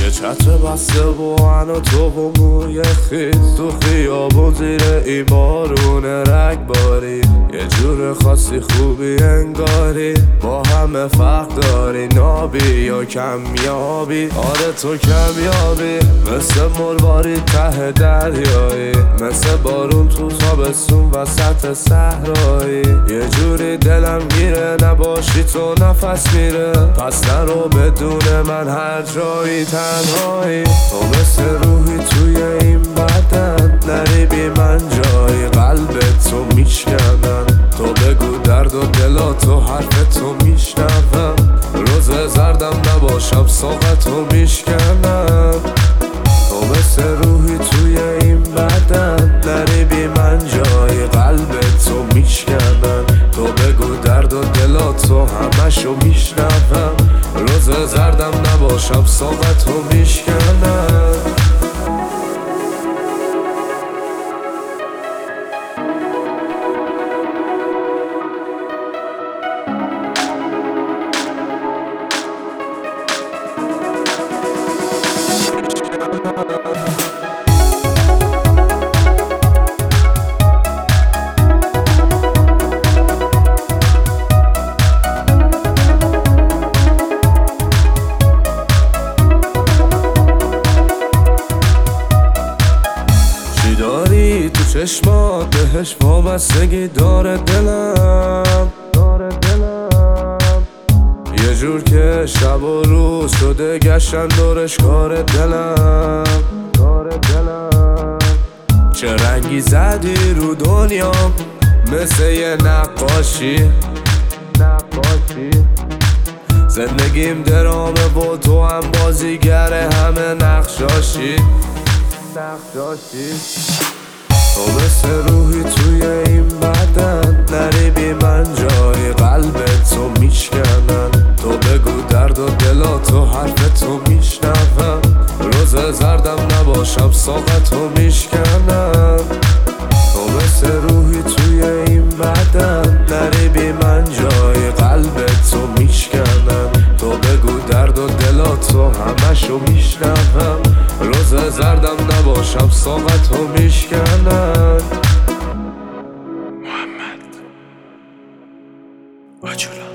یه چتر بسته و من و تو و موی خیز تو خیابون زیر این بارون رگباری یه جور خاصی خوبی انگاری با همه فرق داری نابی یا کمیابی آره تو کمیابی مثل مرواری ته دریایی مثل بارون تو تابستون وسط صحرایی یه جوری دلم گیره نباشی تو نفس میره پس نرو بدون من هر جایی تنهایی تو مثل روحی توی این بدن نری بی من جایی قلب تو میشکنم تو بگو درد و دلاتو حرف تو میشنوم روز زردم نباشم ساقتو میشکنم تو مثل روحی توی این بدن نری بی من جایی قلب تو میشکنم تو بگو درد و دلاتو همشو میشنوم روز زردم نباشم ساقتو میشکنم داری تو چشمات بهش وابستگی داره دلم یه جور که شب و روز شده گشتن دورش کار دلم چه رنگی زدی رو دنیام مثل یه نقاشی زندگیم درامه و تو هم بازیگر همه نقشاشی تو مثل روحی توی این بدن نری بی من جایی قلب تو میشکنن تو بگو درد و دلاتو حرف تو میشنوم روز زردم نباشم ساقتو میشکنم تو مثل روحی توی این بدن نری بی من جایی قلب تو میشکنن تو بگو درد و دلاتو همشو میشنوم روز زردم نباشم ساقتو میشکنن محمد آجولا